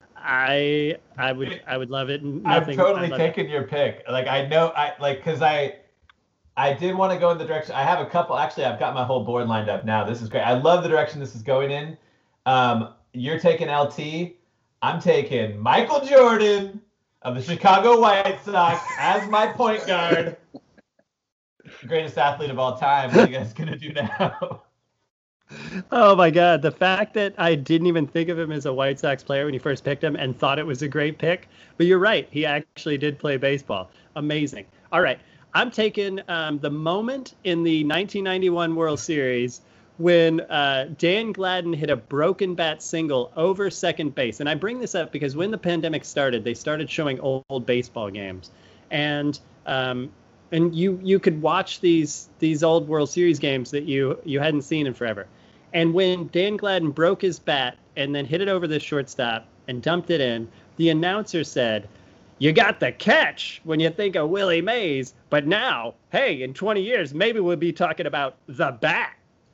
I, I would, I would love it. Nothing, I've totally taken it. Your pick. Like I know, I like because I, I did want to go in the direction. I have a couple. Actually, I've got my whole board lined up now. This is great. I love the direction this is going in. Um, you're taking L T. I'm taking Michael Jordan of the Chicago White Sox as my point guard. Greatest athlete of all time. What are you guys going to do now? Oh, my God. The fact that I didn't even think of him as a White Sox player when you first picked him and thought it was a great pick. But you're right. He actually did play baseball. Amazing. All right. I'm taking um, the moment in the nineteen ninety-one World Series when uh, Dan Gladden hit a broken bat single over second base. And I bring this up because when the pandemic started, they started showing old, old baseball games. And um, and you you could watch these these old World Series games that you, you hadn't seen in forever. And when Dan Gladden broke his bat and then hit it over the shortstop and dumped it in, the announcer said, "You got the catch when you think of Willie Mays, but now, hey, in twenty years, maybe we'll be talking about the bat."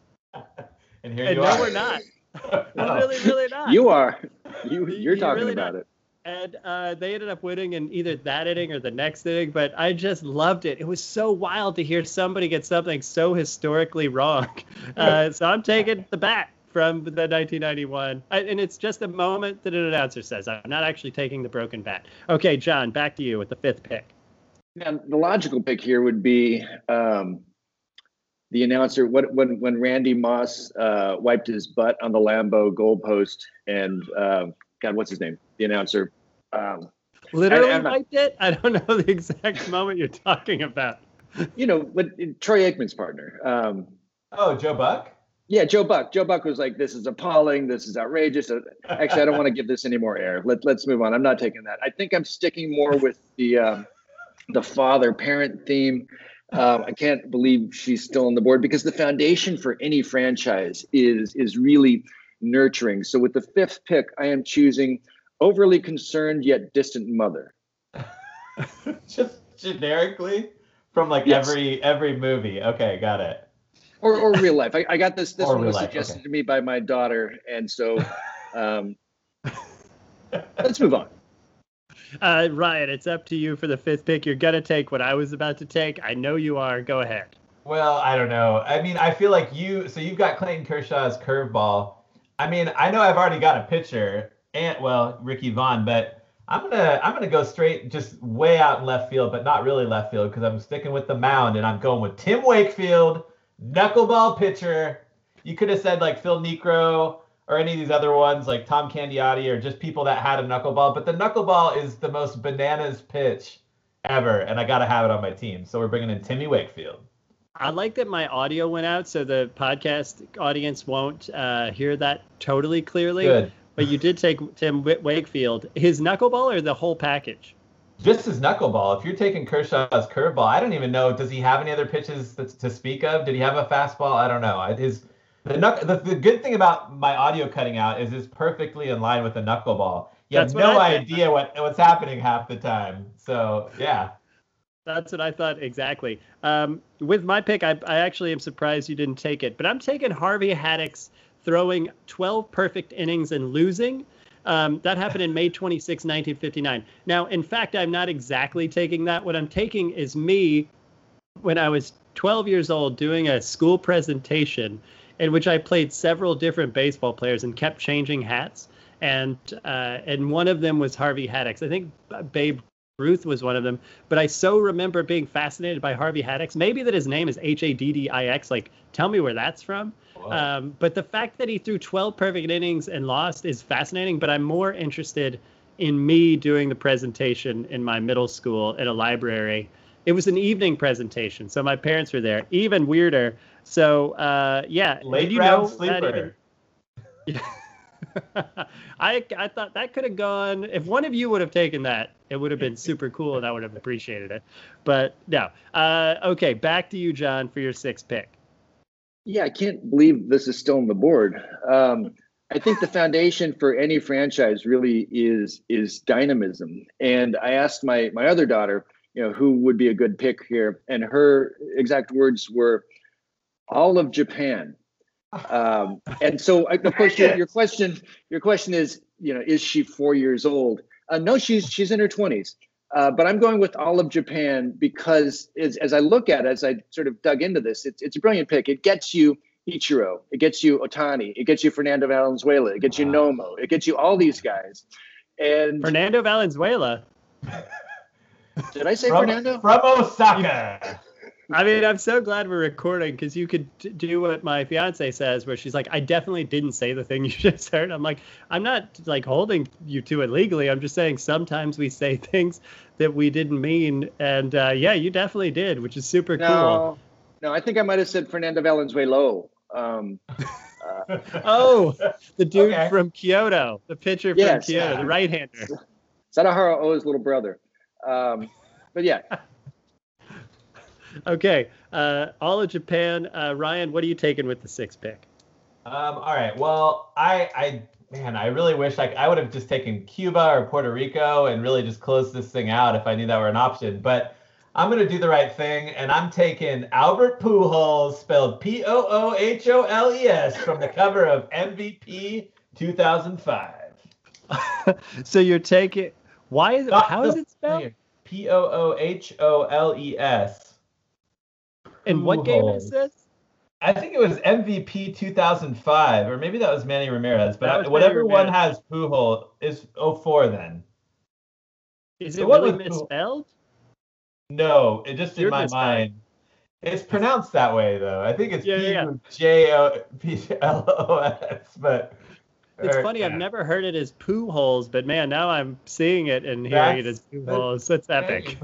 And here and you no, are. we're not. We're really, really not. You are. You, you're You're talking really about not. it. And uh, they ended up winning in either that inning or the next inning, but I just loved it. It was so wild to hear somebody get something so historically wrong. Uh, so I'm taking the bat from the nineteen ninety-one. I, and it's just a moment that an announcer says. I'm not actually taking the broken bat. Okay, John, back to you with the fifth pick. Now, the logical pick here would be um, the announcer what, when when Randy Moss uh, wiped his butt on the Lambeau goalpost, and uh, God, what's his name? The announcer. Um, Literally I, not, wiped it? I don't know the exact moment you're talking about. You know, but Troy Aikman's partner. Um, oh, Joe Buck? Yeah, Joe Buck. Joe Buck was like, "This is appalling. This is outrageous." Actually, I don't want to give this any more air. Let, let's move on. I'm not taking that. I think I'm sticking more with the um, the father-parent theme. Um, I can't believe she's still on the board because the foundation for any franchise is is really nurturing. So with the fifth pick, I am choosing overly concerned yet distant mother. Just generically from like yes. every every movie. Okay, got it. Or or real life. I, I got this. This or one was life. suggested okay. to me by my daughter, and so um, let's move on. Uh, Ryan, it's up to you for the fifth pick. You're gonna take what I was about to take. I know you are. Go ahead. Well, I don't know. I mean, I feel like you. So you've got Clayton Kershaw's curveball. I mean, I know I've already got a pitcher, and well, Ricky Vaughn, but I'm gonna I'm gonna go straight, just way out in left field, but not really left field because I'm sticking with the mound, and I'm going with Tim Wakefield, knuckleball pitcher. You could have said like Phil Niekro or any of these other ones like Tom Candiotti or just people that had a knuckleball, but the knuckleball is the most bananas pitch ever, and I gotta have it on my team. So we're bringing in Timmy Wakefield. I like that my audio went out, so the podcast audience won't uh, hear that totally clearly. Good. But you did take Tim Wakefield. His knuckleball or the whole package? Just his knuckleball. If you're taking Kershaw's curveball, I don't even know. Does he have any other pitches that's to speak of? Did he have a fastball? I don't know. His the, knuck, the the good thing about my audio cutting out is it's perfectly in line with the knuckleball. You That's have no what idea what what's happening half the time. So yeah. That's what I thought exactly. Um, with my pick, I, I actually am surprised you didn't take it, but I'm taking Harvey Haddix throwing twelve perfect innings and losing. Um, that happened in May twenty-sixth, nineteen fifty-nine. Now, in fact, I'm not exactly taking that. What I'm taking is me when I was twelve years old doing a school presentation in which I played several different baseball players and kept changing hats. And uh, and one of them was Harvey Haddix. I think Babe Ruth was one of them, but I so remember being fascinated by Harvey Haddix. Maybe that his name is H A D D I X. Like, tell me where that's from. Um, but the fact that he threw twelve perfect innings and lost is fascinating. But I'm more interested in me doing the presentation in my middle school at a library. It was an evening presentation, so my parents were there. Even weirder. So uh, yeah, late did you round know sleeper. That even... I I thought that could have gone. If one of you would have taken that, it would have been super cool, and I would have appreciated it. But no. Uh, okay, back to you, John, for your sixth pick. Yeah, I can't believe this is still on the board. Um, I think the foundation for any franchise really is is dynamism. And I asked my my other daughter, you know, who would be a good pick here, and her exact words were, "All of Japan." Um, and so, of course, your, your question your question is, you know, is she four years old? Uh, no, she's she's in her twenties. Uh, but I'm going with all of Japan because as, as I look at it, as I sort of dug into this, it's it's a brilliant pick. It gets you Ichiro, it gets you Otani, it gets you Fernando Valenzuela, it gets you Nomo, it gets you all these guys. And Fernando Valenzuela. Did I say from, Fernando? From Osaka. I mean, I'm so glad we're recording because you could t- do what my fiance says, where she's like, I definitely didn't say the thing you just heard. I'm like, I'm not like holding you to it legally. I'm just saying sometimes we say things that we didn't mean. And uh, yeah, you definitely did, which is super no, cool. No, I think I might have said Fernando Valenzuela. Um, uh, oh, the dude okay. from Kyoto, the pitcher from yes, Kyoto, yeah. the right-hander. Sadaharu Oh's little brother. Um, but yeah. Okay, uh, all of Japan. Uh, Ryan, what are you taking with the sixth pick? Um, all right. Well, I, I, man, I really wish I, I would have just taken Cuba or Puerto Rico and really just closed this thing out if I knew that were an option. But I'm going to do the right thing, and I'm taking Albert Pujols, spelled P O O H O L E S, from the cover of M V P two thousand five. So you're taking, why is it, Not how the is it spelled? player. P O O H O L E S. And what game is this? I think it was M V P two thousand five, or maybe that was Manny Ramirez. But was whatever Manny one Ramirez. has Pujol is oh four then. Is The it one really with Pujol- misspelled? No, it just in You're my misspelling. mind. It's pronounced that way though. I think it's Yeah, yeah, P J O P L O S, but It's or- funny, yeah. I've never heard it as poo holes, but man, now I'm seeing it and hearing it as That's- poo that's- holes. That's epic.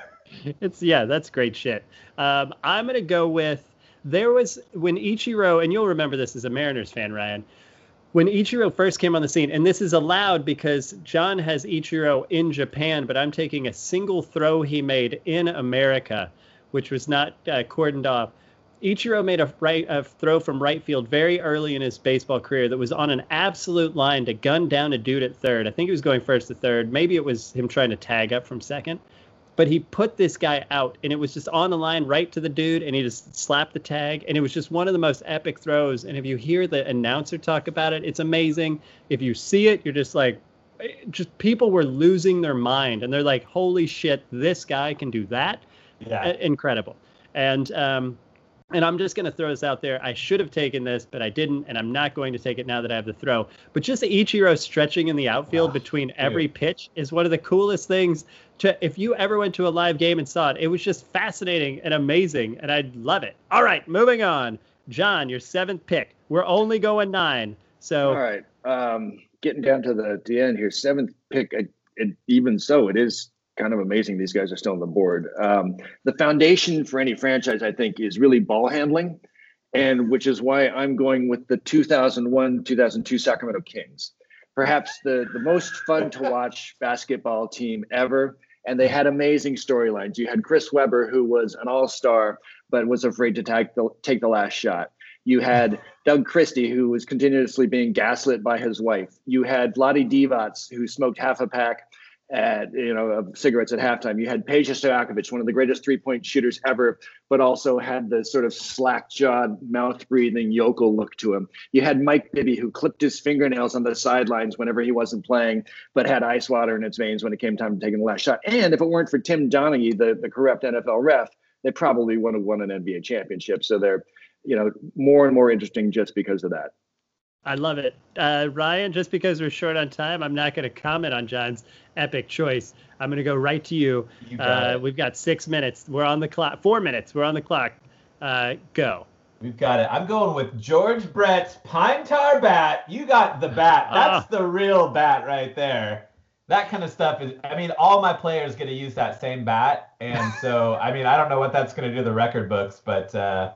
It's yeah, that's great shit. Um, I'm gonna go with there was when Ichiro, and you'll remember this as a Mariners fan, Ryan. When Ichiro first came on the scene, and this is allowed because John has Ichiro in Japan, but I'm taking a single throw he made in America, which was not uh, cordoned off. Ichiro made a right a throw from right field very early in his baseball career that was on an absolute line to gun down a dude at third. I think he was going first to third. Maybe it was him trying to tag up from second. But he put this guy out, and it was just on the line right to the dude, and he just slapped the tag, and it was just one of the most epic throws. And if you hear the announcer talk about it, it's amazing. If you see it, you're just like, just people were losing their mind, and they're like, holy shit, this guy can do that. Yeah. Incredible. And um, and I'm just going to throw this out there. I should have taken this, but I didn't, and I'm not going to take it now that I have the throw. But just Ichiro stretching in the outfield Oh, between dude. every pitch is one of the coolest things. To if you ever went to a live game and saw it, it was just fascinating and amazing, and I love it. All right, moving on. John, your seventh pick. We're only going nine. So All right. Um, getting down to the, the end here, seventh pick. I, it, even so, it is kind of amazing these guys are still on the board. Um, the foundation for any franchise, I think, is really ball handling, and which is why I'm going with the two thousand one two thousand two Sacramento Kings. Perhaps the, the most fun to watch basketball team ever. And they had amazing storylines. You had Chris Webber, who was an all-star, but was afraid to take the, take the last shot. You had Doug Christie, who was continuously being gaslit by his wife. You had Vlade Divac, who smoked half a pack at, you know, of cigarettes at halftime. You had Peja Stojakovic, one of the greatest three-point shooters ever, but also had the sort of slack-jawed, mouth-breathing yokel look to him. You had Mike Bibby, who clipped his fingernails on the sidelines whenever he wasn't playing, but had ice water in its veins when it came time to taking the last shot. And if it weren't for Tim Donaghy, the, the corrupt N F L ref, they probably would have won an N B A championship. So they're, you know, more and more interesting just because of that. I love it. Uh, Ryan, just because we're short on time, I'm not going to comment on John's epic choice. I'm going to go right to you. You got Uh, it. we've got six minutes. We're on the clock. Four minutes. We're on the clock. Uh, go. We've got it. I'm going with George Brett's Pine Tar bat. You got the bat. That's Ah. the real bat right there. That kind of stuff is, I mean, all my players get to use that same bat. And so, I mean, I don't know what that's going to do to the record books, but uh,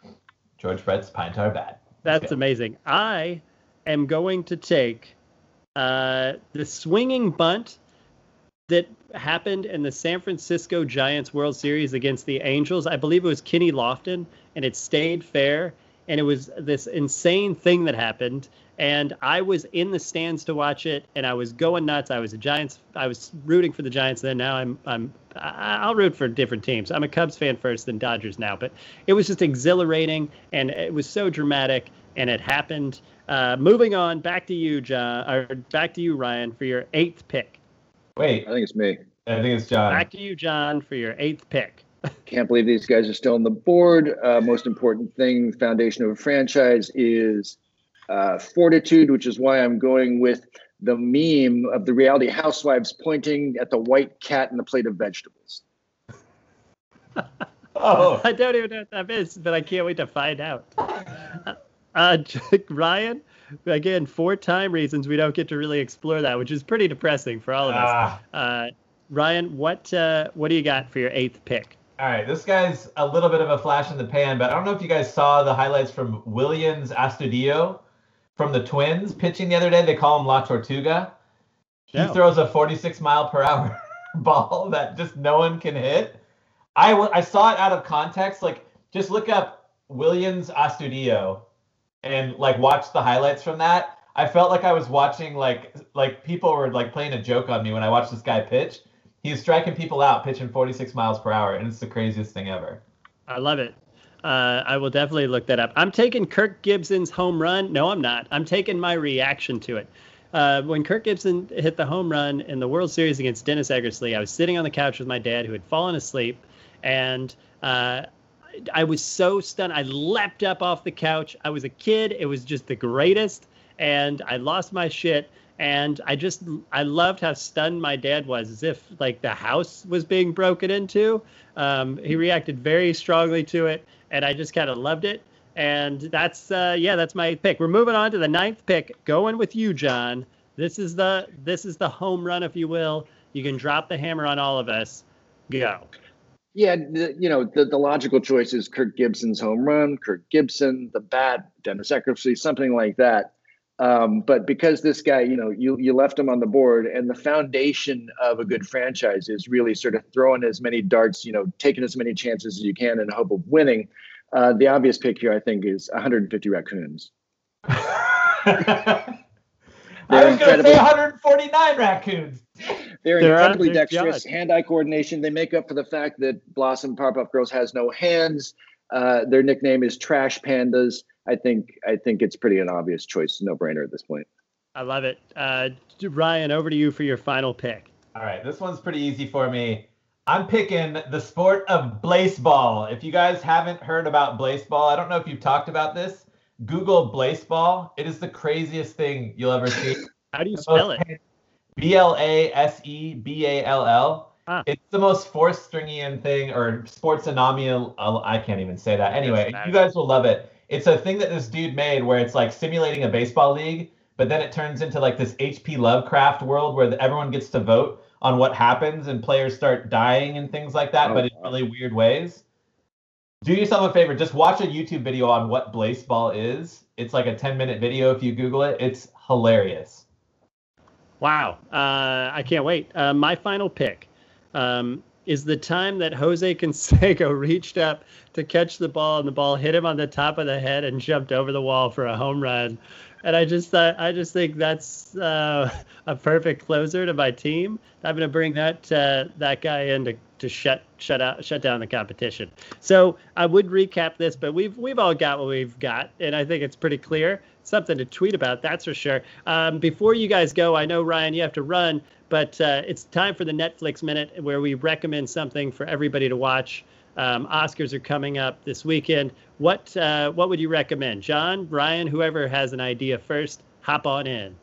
George Brett's Pine Tar bat. That's Let's go. amazing. I am going to take uh, the swinging bunt that happened in the San Francisco Giants World Series against the Angels. I believe it was Kenny Lofton, and it stayed fair. and it was this insane thing that happened. And I was in the stands to watch it, and I was going nuts. I was a Giants. I was rooting for the Giants. Then now I'm I'm I'll root for different teams. I'm a Cubs fan first, then Dodgers now. But it was just exhilarating, and it was so dramatic, and it happened. Uh, moving on, back to you, John, or back to you, Ryan, for your eighth pick. Wait, I think it's me. I think it's John. Back to you, John, for your eighth pick. Can't believe these guys are still on the board. Uh, most important thing, foundation of a franchise, is uh, fortitude, which is why I'm going with the meme of the Reality Housewives pointing at the white cat and the plate of vegetables. Oh, I don't even know what that is, but I can't wait to find out. Uh, Ryan, again, for time reasons, we don't get to really explore that, which is pretty depressing for all of us. Ah. Uh, Ryan, what uh, what do you got for your eighth pick? All right, this guy's a little bit of a flash in the pan, but I don't know if you guys saw the highlights from Willians Astudillo from the Twins pitching the other day. They call him La Tortuga. He No. throws a forty-six mile per hour ball that just no one can hit. I, w- I saw it out of context. Like, just look up Willians Astudillo and like watch the highlights from that. I felt like I was watching like like people were like playing a joke on me when I watched this guy pitch. He's striking people out, pitching forty-six miles per hour, and it's the craziest thing ever. I love it. Uh, I will definitely look that up. I'm taking Kirk Gibson's home run. No, I'm not. I'm taking my reaction to it. Uh, when Kirk Gibson hit the home run in the World Series against Dennis Eckersley, I was sitting on the couch with my dad, who had fallen asleep, and uh, I was so stunned. I leapt up off the couch. I was a kid. It was just the greatest, and I lost my shit. And I just, I loved how stunned my dad was, as if like the house was being broken into. Um, he reacted very strongly to it, and I just kind of loved it. And that's, uh, yeah, that's my pick. We're moving on to the ninth pick. Going with you, John. This is the, this is the home run, if you will. You can drop the hammer on all of us. Go. Yeah, the, you know, the, the logical choice is Kirk Gibson's home run, Kirk Gibson, the bat, Dennis Eckersley, something like that. Um, but because this guy, you know, you, you left him on the board, and the foundation of a good franchise is really sort of throwing as many darts, you know, taking as many chances as you can in the hope of winning. Uh, the obvious pick here, I think, is one hundred fifty raccoons. I was going to say one hundred forty-nine raccoons. They're, They're incredibly on their dexterous, job. hand-eye coordination. They make up for the fact that Blossom Powerpuff Girls has no hands. Uh, their nickname is Trash Pandas. I think I think it's pretty an obvious choice, no-brainer at this point. I love it. Uh, Ryan, over to you for your final pick. All right, this one's pretty easy for me. I'm picking the sport of baseball. If you guys haven't heard about baseball, I don't know if you've talked about this. Google baseball. It is the craziest thing you'll ever see. How do you spell it? B L A S E B A L L. Ah. It's the most fourth-stringian thing, or sports anomial. I can't even say that. Anyway, Doesn't you matter. guys will love it. It's a thing that this dude made where it's like simulating a baseball league, but then it turns into like this H P Lovecraft world where everyone gets to vote on what happens and players start dying and things like that, Oh, but in wow. really weird ways. Do yourself a favor. Just watch a YouTube video on what baseball is. It's like a ten-minute video if you Google it. It's hilarious. Wow. Uh, I can't wait. Uh, my final pick um, is the time that Jose Canseco reached up to catch the ball, and the ball hit him on the top of the head and jumped over the wall for a home run. And I just thought, I just think that's uh, a perfect closer to my team. I'm going to bring that uh, that guy in to, to shut shut out shut down the competition. So I would recap this, but we've we've all got what we've got, and I think it's pretty clear. Something to tweet about, that's for sure. Um, before you guys go, I know, Ryan, you have to run, but uh, it's time for the Netflix Minute, where we recommend something for everybody to watch. Um, Oscars are coming up this weekend. What uh, what would you recommend? John, Ryan, whoever has an idea first, hop on in.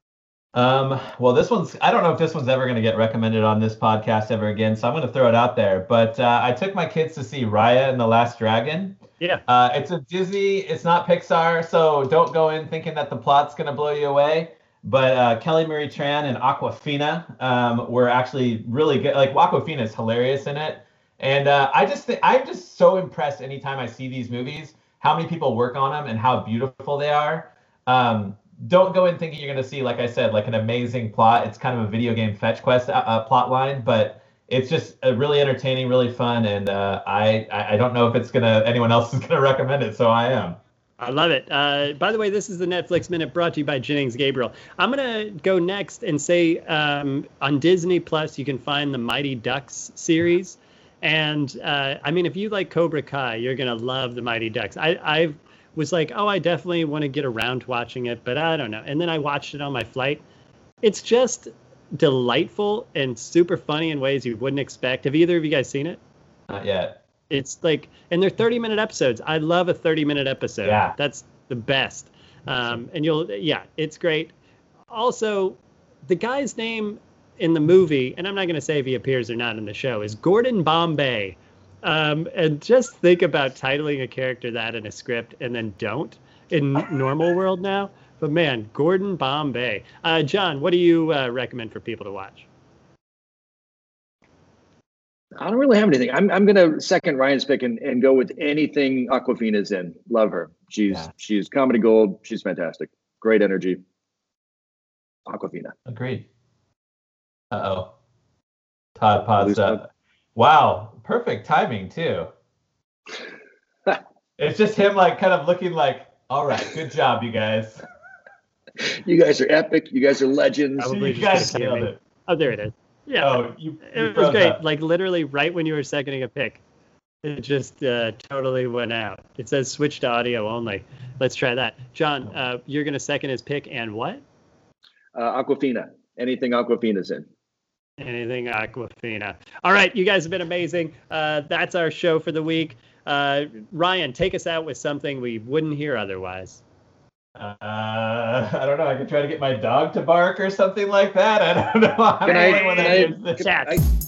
Um, well, this one's, I don't know if this one's ever going to get recommended on this podcast ever again, so I'm going to throw it out there. But uh, I took my kids to see Raya and the Last Dragon. Yeah. Uh, it's a Disney, it's not Pixar, so don't go in thinking that the plot's going to blow you away. But uh, Kelly Marie Tran and Awkwafina um, were actually really good. Like, Awkwafina is hilarious in it. And uh, I just think, I'm just so impressed anytime I see these movies, how many people work on them and how beautiful they are. Um, don't go in thinking you're going to see, like I said, like an amazing plot. It's kind of a video game fetch quest uh, plot line, but it's just uh, really entertaining, really fun. And uh, I, I don't know if it's going to, anyone else is going to recommend it. So I am. I love it. Uh, by the way, this is the Netflix Minute brought to you by Jennings Gabriel. I'm going to go next and say um, on Disney Plus, you can find the Mighty Ducks series. And uh, I mean, if you like Cobra Kai, you're going to love the Mighty Ducks. I I was like, oh, I definitely want to get around to watching it, but I don't know. And then I watched it on my flight. It's just delightful and super funny in ways you wouldn't expect. Have either of you guys seen it? Not yet. It's like, and they're thirty minute episodes. I love a thirty minute episode. Yeah. That's the best. Um, and you'll, yeah, it's great. Also, the guy's name in the movie, and I'm not going to say if he appears or not in the show, is Gordon Bombay. Um, and just think about titling a character that in a script and then don't in normal world now. But man, Gordon Bombay. Uh, John, what do you uh, recommend for people to watch? I don't really have anything. I'm I'm gonna second Ryan's pick and, and go with anything Awkwafina's in. Love her. She's yeah. she's comedy gold. She's fantastic. Great energy. Awkwafina. Agreed. Uh oh. Todd paused up. Wow, perfect timing too. It's just him like kind of looking like, all right, good job, you guys. You guys are epic. You guys are legends. Probably you guys nailed it. Oh, there it is. Yeah, oh, you, you it was great. Up. Like literally right when you were seconding a pick, it just uh, totally went out. It says switch to audio only. Let's try that. John, uh, you're going to second his pick and what? Uh, Awkwafina. Anything Awkwafina's in. Anything Awkwafina. All right, you guys have been amazing. Uh, that's our show for the week. Uh, Ryan, take us out with something we wouldn't hear otherwise. Uh, I don't know. I could try to get my dog to bark or something like that. I don't know. I can don't I, know when can that I, is. Cats.